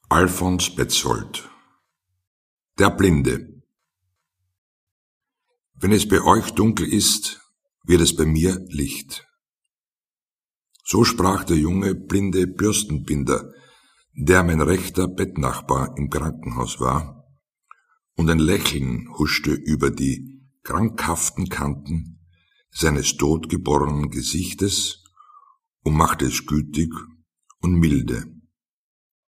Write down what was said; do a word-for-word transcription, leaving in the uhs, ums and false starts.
Alfons Betzold. Der Blinde. Wenn es bei euch dunkel ist, wird es bei mir Licht. So sprach der junge, blinde Bürstenbinder, der mein rechter Bettnachbar im Krankenhaus war, und ein Lächeln huschte über die krankhaften Kanten seines totgeborenen Gesichtes und machte es gütig und milde.